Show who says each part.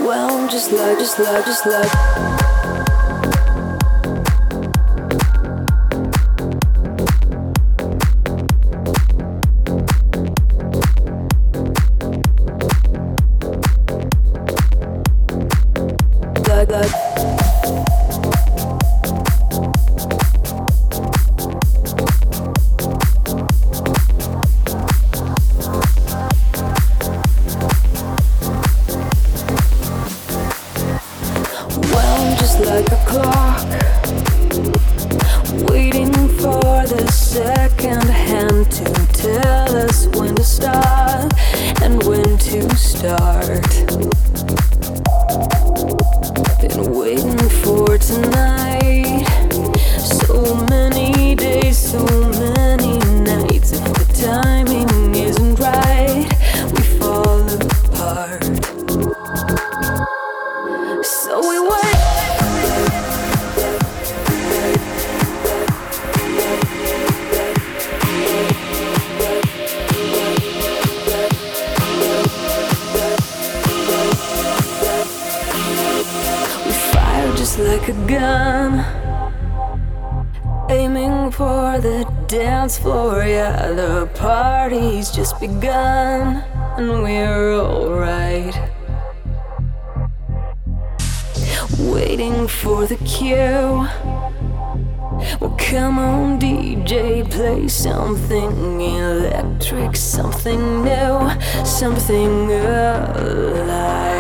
Speaker 1: Well, just like like a clock, waiting for the second hand to tell us when to stop and when to start. Been waiting for tonight, so many days, so many nights. If the timing isn't right, we fall apart. So we wait. Just like a gun, aiming for the dance floor. Yeah, the party's just begun, and we're alright. Waiting for the cue. Well, come on, DJ, play something electric, something new, something alive.